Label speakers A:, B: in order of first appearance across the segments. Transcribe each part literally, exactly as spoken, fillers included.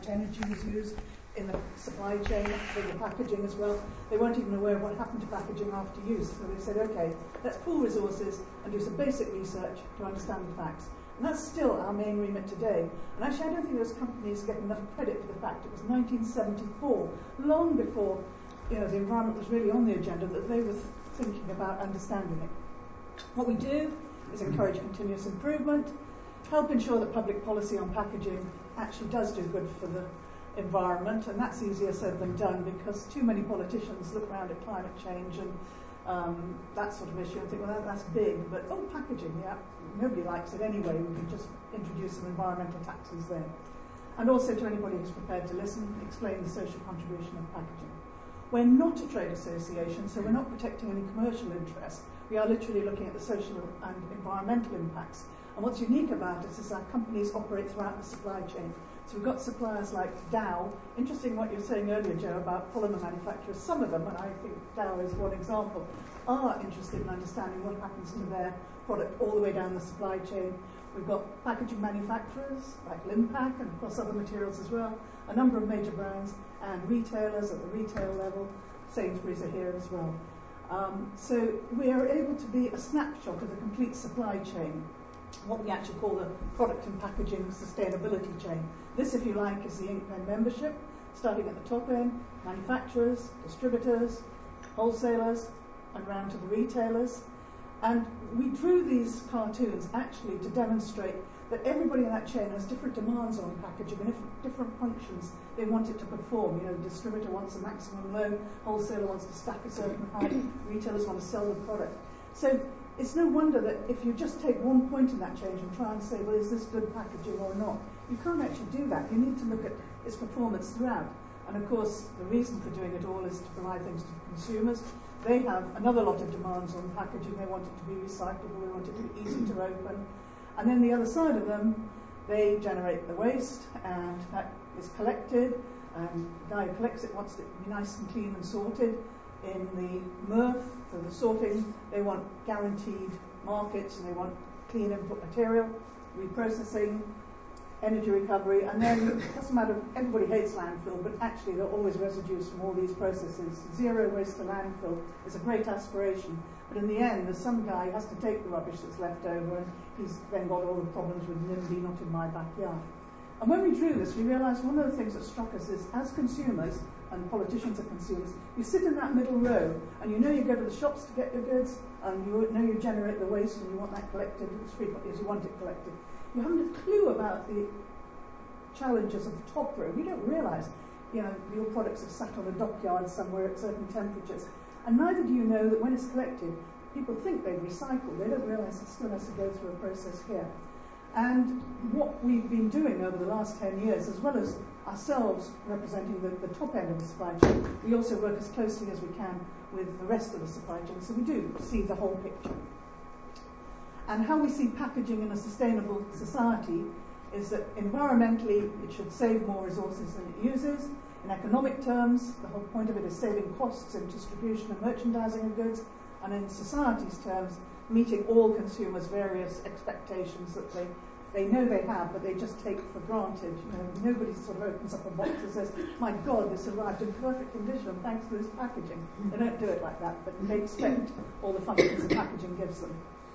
A: much energy was used in the supply chain for the packaging as well. They weren't even aware of what happened to packaging after use. So they said, okay, let's pool resources and do some basic research to understand the facts. And that's still our main remit today. And actually, I don't think those companies get enough credit for the fact it was nineteen seventy-four, long before you know, the environment was really on the agenda, that they were thinking about understanding it. What we do is encourage continuous improvement, help ensure that public policy on packaging actually does do good for the environment, and that's easier said than done, because too many politicians look around at climate change and um, that sort of issue and think, well, that, that's big, but oh, packaging, yeah, nobody likes it anyway, we can just introduce some environmental taxes there. And also, to anybody who's prepared to listen, explain the social contribution of packaging. We're not a trade association, so we're not protecting any commercial interests. We are literally looking at the social and environmental impacts. And what's unique about us is our companies operate throughout the supply chain. So we've got suppliers like Dow. Interesting what you were saying earlier, Joe, about polymer manufacturers. Some of them, and I think Dow is one example, are interested in understanding what happens to their product all the way down the supply chain. We've got packaging manufacturers like Limpac and across other materials as well, a number of major brands, and retailers at the retail level. Sainsbury's are here as well. Um, so we are able to be a snapshot of the complete supply chain, what we actually call the product and packaging sustainability chain. This, if you like, is the Inkpen membership, starting at the top end, manufacturers, distributors, wholesalers, and round to the retailers. And we drew these cartoons actually to demonstrate that everybody in that chain has different demands on packaging and different functions they want it to perform. You know, the distributor wants a maximum load, wholesaler wants to stack a certain height, retailers want to sell the product. So it's no wonder that if you just take one point in that change and try and say, well, is this good packaging or not? You can't actually do that. You need to look at its performance throughout. And of course, the reason for doing it all is to provide things to consumers. They have another lot of demands on packaging. They want it to be recyclable, they want it to be easy to open. And then the other side of them, they generate the waste, and that is collected, and the guy who collects it wants it to be nice and clean and sorted. In the M R F, for the sorting, they want guaranteed markets, and they want clean input material, reprocessing, energy recovery, and then it doesn't matter, everybody hates landfill, but actually there are always residues from all these processes. Zero waste to landfill is a great aspiration, but in the end there's some guy who has to take the rubbish that's left over, and he's then got all the problems with NIMBY, not in my backyard. And when we drew this, we realised one of the things that struck us is, as consumers, and politicians are consumers, you sit in that middle row, and you know you go to the shops to get your goods, and you know you generate the waste, and you want that collected as frequently as you want it collected. You haven't a clue about the challenges of the top row. You don't realise, you know, your products are sat on a dockyard somewhere at certain temperatures. And neither do you know that when it's collected, people think they've recycled. They don't realise it still has to go through a process here. And what we've been doing over the last ten years, as well as ourselves representing the, the top end of the supply chain, we also work as closely as we can with the rest of the supply chain, so we do see the whole picture. And how we see packaging in a sustainable society is that environmentally it should save more resources than it uses. In economic terms, the whole point of it is saving costs in distribution and merchandising of goods. And in society's terms, meeting all consumers' various expectations that they, they know they have, but they just take for granted. You know, nobody sort of opens up a box and says, my God, this arrived in perfect condition thanks to this packaging. They don't do it like that, but they expect all the functions the packaging gives them.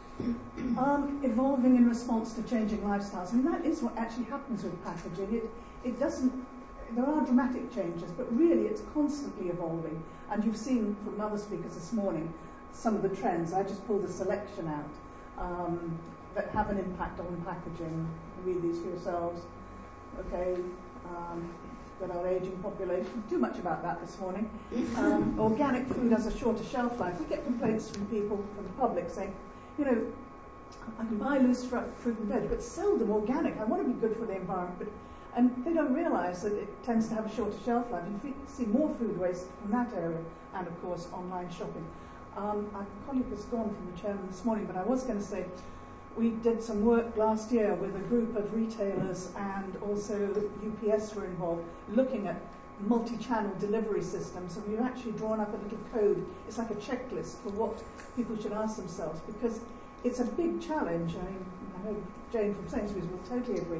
A: Um, evolving in response to changing lifestyles. I mean, that is what actually happens with packaging. It, it doesn't, there are dramatic changes, but really it's constantly evolving. And you've seen from other speakers this morning some of the trends. I just pulled a selection out um, that have an impact on packaging. Read these for yourselves. Okay, um, got our aging population. Too much about that this morning. Um, organic food has a shorter shelf life. We get complaints from people, from the public, saying, you know, I can buy loose fruit and veg, but seldom organic. I want to be good for the environment, but, and they don't realise that it tends to have a shorter shelf life. You see more food waste from that area, and of course online shopping. Um, our colleague has gone from the chairman this morning, but I was going to say we did some work last year with a group of retailers, and also U P S were involved, looking at multi-channel delivery systems, and we've actually drawn up a little code. It's like a checklist for what people should ask themselves, because it's a big challenge. I mean, I know Jane from Sainsbury's will totally agree.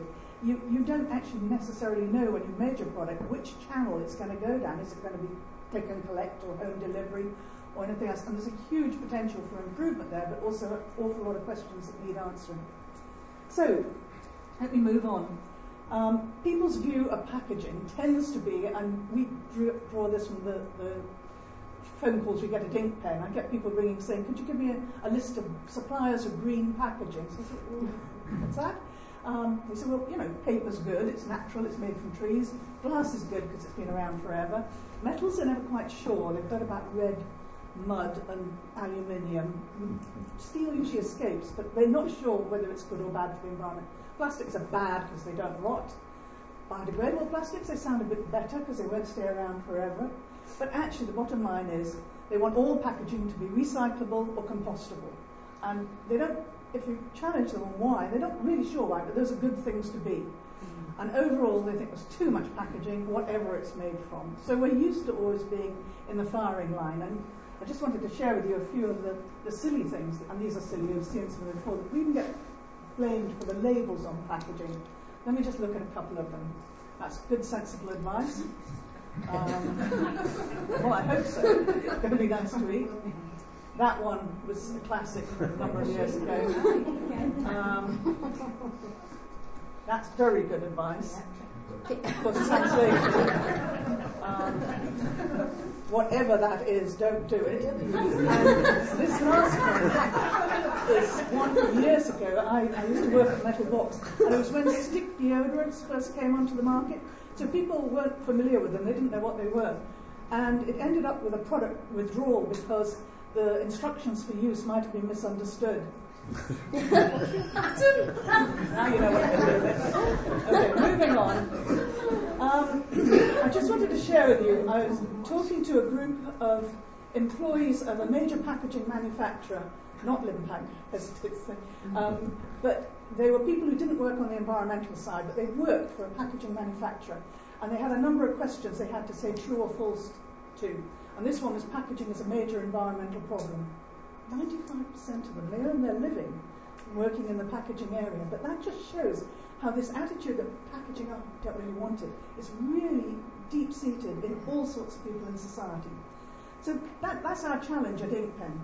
A: you, you don't actually necessarily know when you made your product which channel it's going to go down. Is it going to be click and collect or home delivery or anything else? And there's a huge potential for improvement there, but also an awful lot of questions that need answering. So, let me move on. Um, people's view of packaging tends to be, and we drew, draw this from the, the phone calls we get at Inkpen. I get people ringing saying, could you give me a, a list of suppliers of green packaging? So I said, well, what's that? Um, they said, well, you know, paper's good, it's natural, it's made from trees. Glass is good because it's been around forever. Metals, they're never quite sure. They've heard about red mud and aluminium. Steel usually escapes, but they're not sure whether it's good or bad for the environment. Plastics are bad because they don't rot. Biodegradable plastics, they sound a bit better because they won't stay around forever. But actually, the bottom line is they want all packaging to be recyclable or compostable. And they don't, if you challenge them on why, they're not really sure why, but those are good things to be. Mm-hmm. And overall, they think there's too much packaging, whatever it's made from. So we're used to always being in the firing line. And I just wanted to share with you a few of the, the silly things, and these are silly, you've seen some before, that we can get blamed for the labels on packaging. Let me just look at a couple of them. That's good, sensible advice. Um, well, I hope so. It's going to be nice to eat. That one was a classic a number of years ago. Um, that's very good advice. For translation, um, whatever that is, don't do it. And this last one is one years ago. I, I used to work at Metal Box, and it was when stick deodorants first came onto the market. So people weren't familiar with them, they didn't know what they were. And it ended up with a product withdrawal because the instructions for use might have been misunderstood. Now you know what to do with it. Okay, moving on. Um, I just wanted to share with you, I was talking to a group of employees of a major packaging manufacturer, not Limpac, hesitate to say, um, but they were people who didn't work on the environmental side, but they worked for a packaging manufacturer. And they had a number of questions they had to say true or false to. And this one was packaging is a major environmental problem. ninety-five percent of them, they earn their living working in the packaging area. But that just shows how this attitude that packaging, oh, I don't really want it, is really deep-seated in all sorts of people in society. So that, that's our challenge at Inkpen.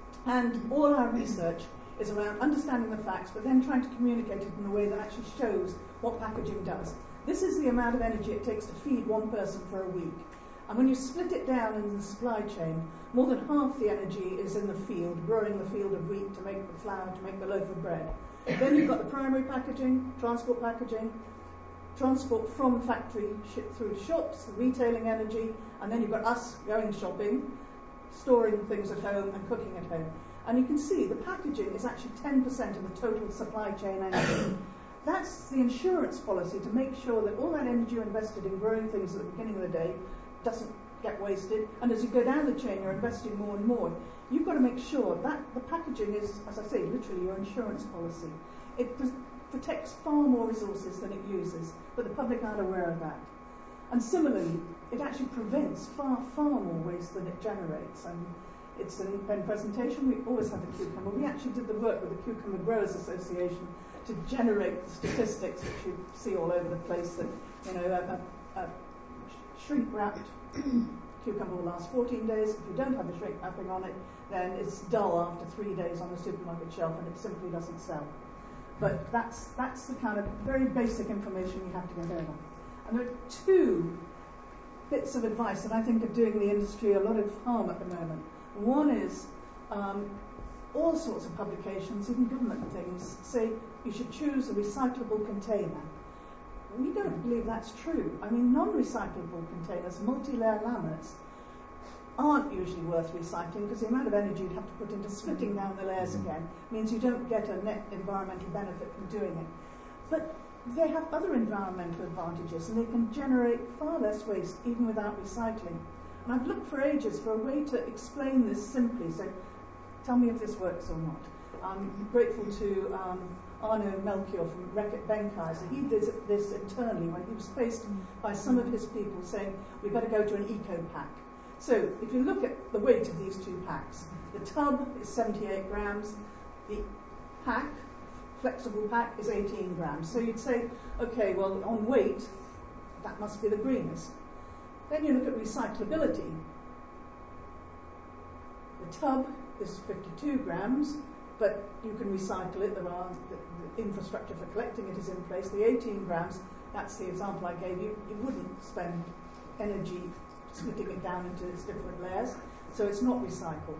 A: And all our research is around understanding the facts, but then trying to communicate it in a way that actually shows what packaging does. This is the amount of energy it takes to feed one person for a week. And when you split it down in the supply chain, more than half the energy is in the field, growing the field of wheat to make the flour, to make the loaf of bread. Then you've got the primary packaging, transport packaging, transport from factory shipped through to shops, the retailing energy, and then you've got us going shopping, storing things at home and cooking at home. And you can see the packaging is actually ten percent of the total supply chain energy. That's the insurance policy to make sure that all that energy you invested in growing things at the beginning of the day doesn't get wasted. And as you go down the chain, you're investing more and more. You've got to make sure that the packaging is, as I say, literally your insurance policy. It pr- protects far more resources than it uses, but the public aren't aware of that. And similarly, it actually prevents far, far more waste than it generates. And it's an Inkpen presentation. We always have the cucumber. We actually did the work with the Cucumber Growers Association to generate the statistics that you see all over the place. That, you know, a, a, a shrink-wrapped cucumber will last fourteen days. If you don't have the shrink wrapping on it, then it's dull after three days on the supermarket shelf, and it simply doesn't sell. But that's that's the kind of very basic information you have to get over. And there are two bits of advice that I think are doing the industry a lot of harm at the moment. One is um, all sorts of publications, even government things, say you should choose a recyclable container. We don't believe that's true. I mean, non-recyclable containers, multi-layer laminates, aren't usually worth recycling because the amount of energy you'd have to put into splitting down the layers again means you don't get a net environmental benefit from doing it. But they have other environmental advantages, and they can generate far less waste even without recycling. And I've looked for ages for a way to explain this simply, so tell me if this works or not. I'm grateful to um, Arno Melchior from Reckitt Benckiser. He did this internally when he was faced by some of his people saying, we better go to an eco-pack. So if you look at the weight of these two packs, the tub is seventy-eight grams, the pack, flexible pack is eighteen grams. So you'd say, okay, well, on weight, that must be the greenest. Then you look at recyclability. The tub is fifty-two grams, but you can recycle it. There are the, the infrastructure for collecting it is in place. The eighteen grams, that's the example I gave you. You wouldn't spend energy splitting it down into its different layers, so it's not recycled.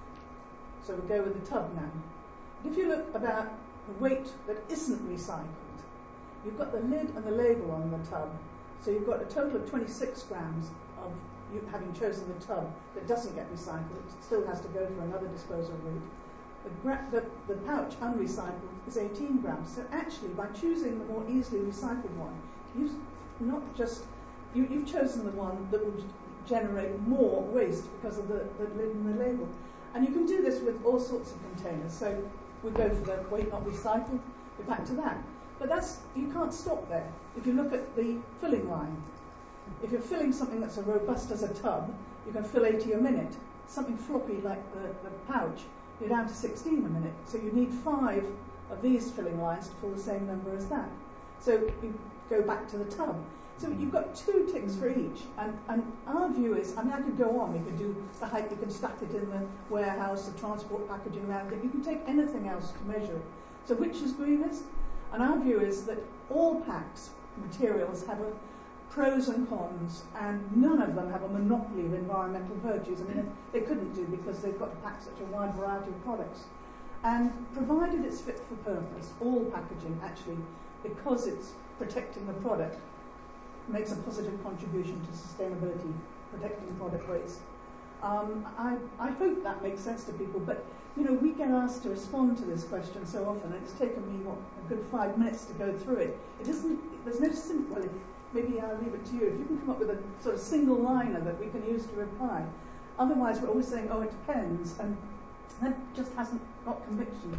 A: So we'll go with the tub now. If you look about the weight that isn't recycled, you've got the lid and the label on the tub. So you've got a total of twenty-six grams of you having chosen the tub that doesn't get recycled. It still has to go for another disposal route. The, gra- the, the pouch unrecycled is eighteen grams. So actually, by choosing the more easily recycled one, you've not just you, you've chosen the one that will generate more waste because of the, the lid and the label. And you can do this with all sorts of containers. So we go for the weight not recycled. We're back to that. But that's you can't stop there. If you look at the filling line, if you're filling something that's as robust as a tub, you can fill eighty a minute. Something floppy like the, the pouch, you're down to sixteen a minute. So you need five of these filling lines to fill the same number as that. So you go back to the tub. So you've got two ticks for each. And, and our view is, I mean, I could go on. We could do the height, you can stack it in the warehouse, the transport packaging around it. You can take anything else to measure it. So which is greenest? And our view is that all packs, materials, have a pros and cons, and none of them have a monopoly of environmental virtues. I mean, they couldn't do because they've got to pack such a wide variety of products. And provided it's fit for purpose, all packaging actually, because it's protecting the product, makes a positive contribution to sustainability, protecting product waste. Um, I, I hope that makes sense to people, but you know, we get asked to respond to this question so often, and it's taken me what, a good five minutes to go through it. It isn't. There's no simple. Well, maybe I'll leave it to you. If you can come up with a sort of single liner that we can use to reply. Otherwise, we're always saying, "Oh, it depends," and that just hasn't got conviction.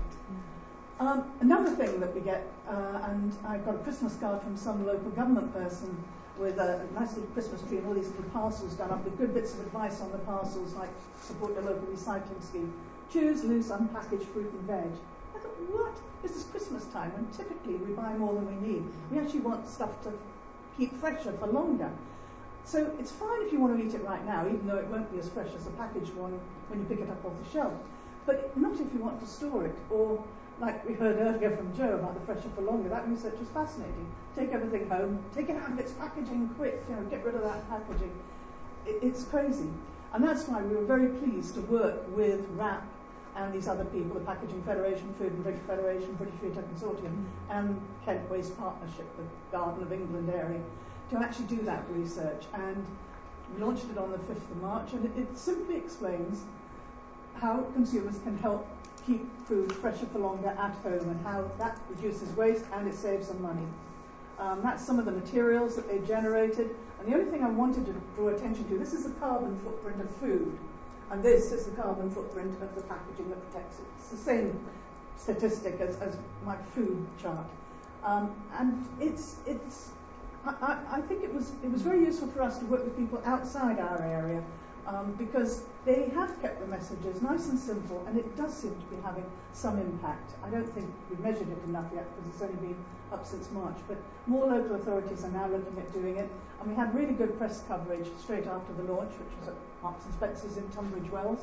A: Um, another thing that we get, uh, and I got a Christmas card from some local government person with a nice little Christmas tree and all these little parcels done up with good bits of advice on the parcels, like support the local recycling scheme. Choose loose, unpackaged fruit and veg. I thought, what? This is Christmas time, and typically we buy more than we need. We actually want stuff to keep fresher for longer. So it's fine if you want to eat it right now, even though it won't be as fresh as a packaged one when you pick it up off the shelf. But not if you want to store it, or like we heard earlier from Joe about the fresher for longer. That research was fascinating. Take everything home, take it out of its packaging quick, you know, get rid of that packaging. It, it's crazy. And that's why we were very pleased to work with R A P and these other people, the Packaging Federation, Food and Drink Federation, British Retail Consortium, and Kent Waste Partnership, the Garden of England area, to actually do that research. And we launched it on the fifth of March, and it, it simply explains how consumers can help keep food fresher for longer at home, and how that reduces waste and it saves them money. Um, that's some of the materials that they generated. And the only thing I wanted to draw attention to, this is the carbon footprint of food. And this is the carbon footprint of the packaging that protects it. It's the same statistic as, as my food chart. Um, and it's, it's I, I, I think it was, it was very useful for us to work with people outside our area, um, because they have kept the messages nice and simple, and it does seem to be having some impact. I don't think we've measured it enough yet, because it's only been up since March, but more local authorities are now looking at doing it, and we had really good press coverage straight after the launch, which was at Marks and Spencer's in Tunbridge Wells.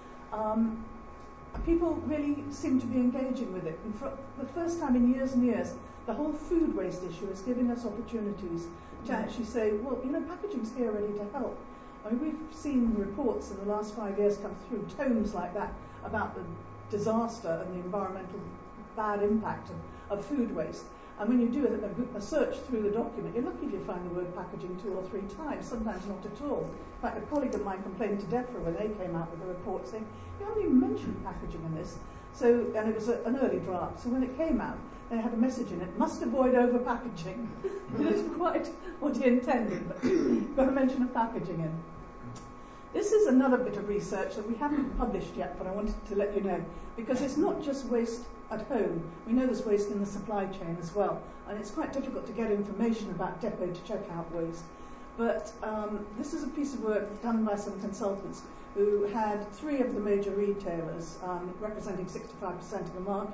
A: Um, people really seem to be engaging with it, and for the first time in years and years, the whole food waste issue is giving us opportunities to actually say, well, you know, packaging's here ready to help. I mean, we've seen reports in the last five years come through, tomes like that, about the disaster and the environmental bad impact of, of food waste. And when you do a, a search through the document, you're lucky if you find the word packaging two or three times, sometimes not at all. In fact, a colleague of mine complained to DEFRA when they came out with a report saying, you haven't even mentioned packaging in this. So, and it was a, an early draft. So when it came out, they had a message in it, must avoid over packaging. It isn't quite what he intended, but you've got to mention of packaging in. This is another bit of research that we haven't published yet, but I wanted to let you know, because it's not just waste at home. We know there's waste in the supply chain as well, and it's quite difficult to get information about depot to checkout waste. But um, this is a piece of work done by some consultants who had three of the major retailers, um, representing sixty-five percent of the market,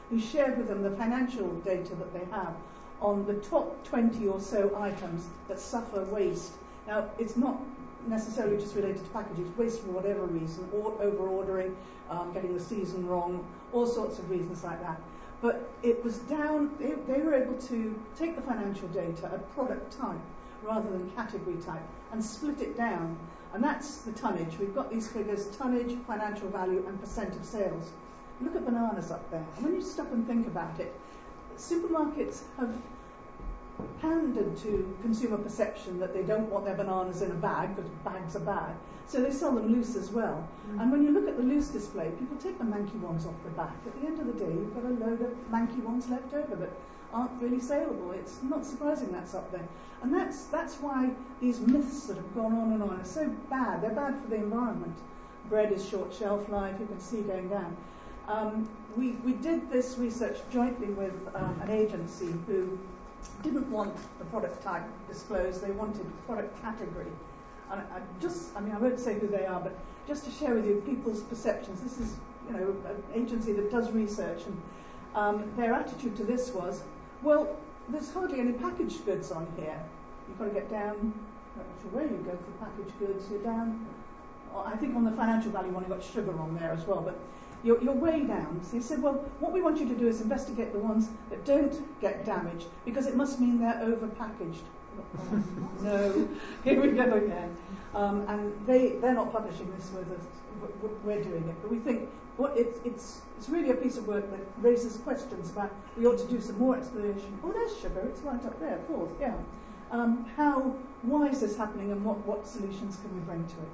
A: who shared with them the financial data that they have on the top twenty or so items that suffer waste. Now, it's not necessarily just related to packaging, it's waste for whatever reason, or over-ordering, um, getting the season wrong, all sorts of reasons like that. But it was down, they, they were able to take the financial data at product type rather than category type and split it down. And that's the tonnage. We've got these figures, tonnage, financial value, and percent of sales. Look at bananas up there. And when you stop and think about it, supermarkets have pandered to consumer perception that they don't want their bananas in a bag because bags are bad. So they sell them loose as well. Mm. And when you look at the loose display, people take the manky ones off the back. At the end of the day, you've got a load of manky ones left over that aren't really saleable. It's not surprising that's up there. And that's that's why these myths that have gone on and on are so bad. They're bad for the environment. Bread is short shelf life, you can see going down. Um, we, we did this research jointly with um, an agency who didn't want the product type disclosed, they wanted product category. And I just, I mean, I won't say who they are, but just to share with you people's perceptions. This is, you know, an agency that does research, and um, their attitude to this was, well, there's hardly any packaged goods on here. You've got to get down, I'm not sure where you go for packaged goods, you're down, I think on the financial value one, you've got sugar on there as well, but You're, you're way down. So he said, well, what we want you to do is investigate the ones that don't get damaged, because it must mean they're over-packaged. No, here we go again. Um, and they, they're not publishing this with us, we're doing it. But we think what it's, it's, it's really a piece of work that raises questions about, we ought to do some more exploration. Oh, there's sugar, it's right up there, of course, yeah. Um, how, why is this happening, and what, what solutions can we bring to it?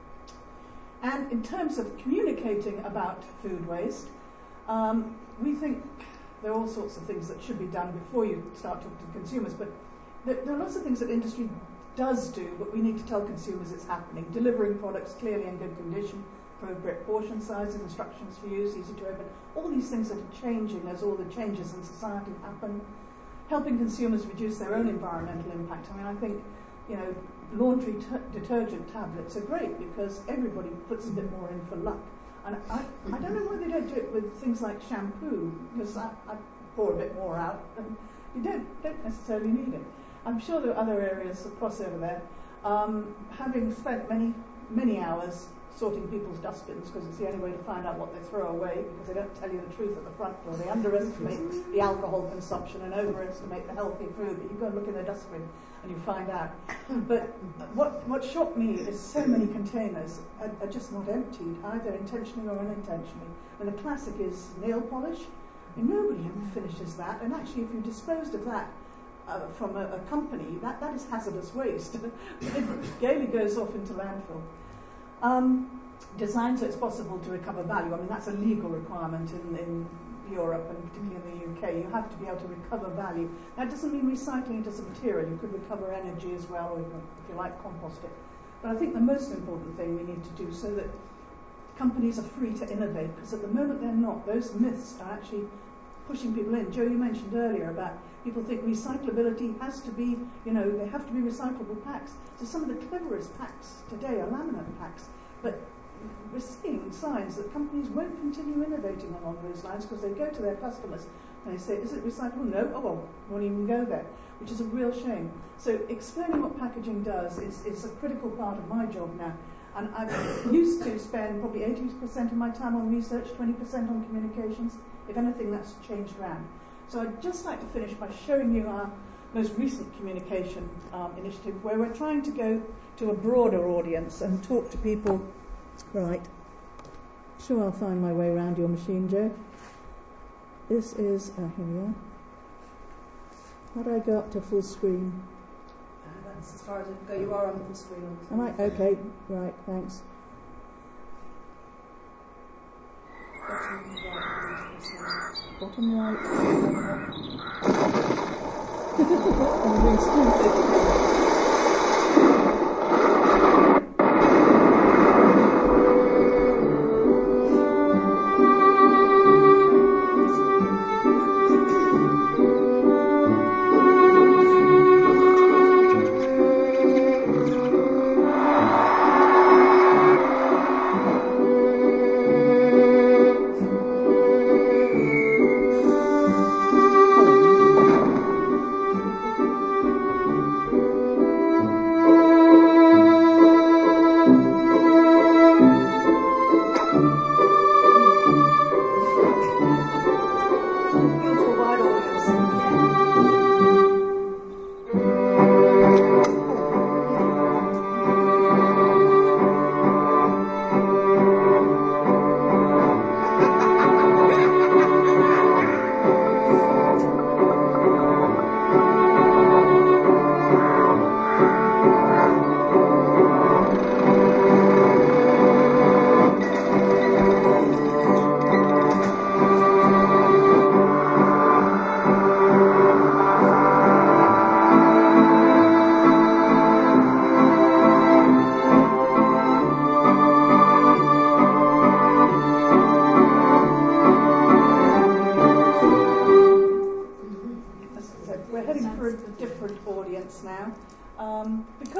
A: And in terms of communicating about food waste, um, we think there are all sorts of things that should be done before you start talking to consumers, but there, there are lots of things that industry does do, but we need to tell consumers it's happening. Delivering products clearly in good condition, appropriate portion sizes, instructions for use, easy to open, all these things that are changing as all the changes in society happen. Helping consumers reduce their own environmental impact. I mean, I think, you know, laundry t- detergent tablets are great because everybody puts a bit more in for luck. And I, I don't know why they don't do it with things like shampoo, because I, I pour a bit more out, and you don't, don't necessarily need it. I'm sure there are other areas of crossover there. Um, having spent many, many hours sorting people's dustbins, because it's the only way to find out what they throw away, because they don't tell you the truth at the front door. They underestimate the alcohol consumption and overestimate the healthy food, but you go and look in the dustbin and you find out. But what what shocked me is so many containers are, are just not emptied, either intentionally or unintentionally. And the classic is nail polish. And nobody ever finishes that, and actually if you disposed of that uh, from a, a company, that, that is hazardous waste. It gaily goes off into landfill. Um, design so it's possible to recover value. I mean, that's a legal requirement in, in Europe and particularly in the U K. You have to be able to recover value. That doesn't mean recycling it as a material. You could recover energy as well, or you can, if you like, compost it. But I think the most important thing we need to do so that companies are free to innovate, because at the moment they're not. Those myths are actually pushing people in. Joe, you mentioned earlier about people think recyclability has to be, you know, they have to be recyclable packs. So some of the cleverest packs today are laminate packs. But we're seeing signs that companies won't continue innovating along those lines because they go to their customers and they say, is it recyclable? No? Oh, well, won't even go there, which is a real shame. So explaining what packaging does is, is a critical part of my job now. And I used to spend probably eighty percent of my time on research, twenty percent on communications. If anything, that's changed around. So I'd just like to finish by showing you our most recent communication um, initiative, where we're trying to go to a broader audience and talk to people. Right. Sure, I'll find my way around your machine, Joe. This is, uh, here we are. How do I go up to full screen?
B: Uh, that's as far as it go. You are on full screen.
A: Am I? Okay, right, thanks. Bottom right. I'm being stupid.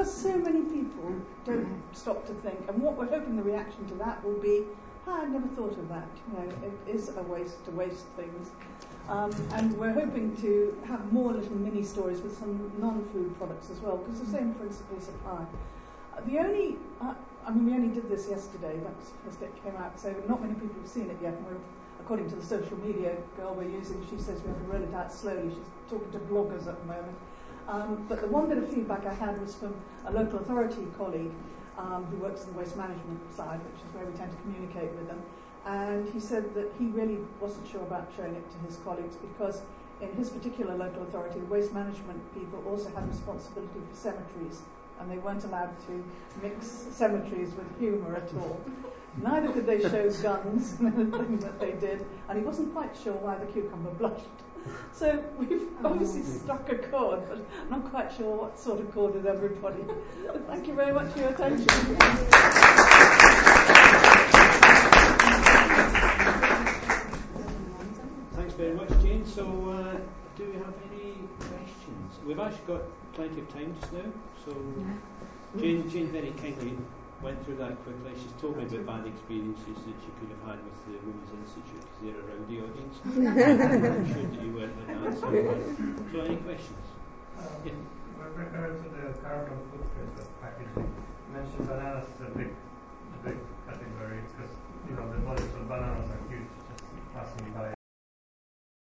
A: because so many people don't stop to think, and what we're hoping the reaction to that will be, ah, I never thought of that. You know, it is a waste to waste things. Um, and we're hoping to have more little mini stories with some non-food products as well, because the same principles apply. Uh, the only, uh, I mean, we only did this yesterday, that was the first it came out, so not many people have seen it yet, and we're, according to the social media girl we're using, she says we have to roll it out slowly. She's talking to bloggers at the moment. Um, but the one bit of feedback I had was from a local authority colleague um, who works in the waste management side, which is where we tend to communicate with them. And he said that he really wasn't sure about showing it to his colleagues because in his particular local authority, the waste management people also had responsibility for cemeteries, and they weren't allowed to mix cemeteries with humour at all. Neither could they show guns and anything that they did, and he wasn't quite sure why the cucumber blushed. So we've obviously struck a chord, but I'm not quite sure what sort of chord with everybody. Thank you very much for your attention.
C: Thanks very much, Jane. So, uh, do we have any questions? We've actually got plenty of time just now. So, Jane, Jane very kindly went through that quickly. She's told me about bad experiences that she could have had with the Women's Institute because they're a rowdy audience. I'm sure that you weren't like that. So, so any questions?
D: Um,
C: Yeah.
D: With regard to the carbon footprint of packaging, you mentioned bananas is a big, a big category because you know the molecular bananas are huge, just passing by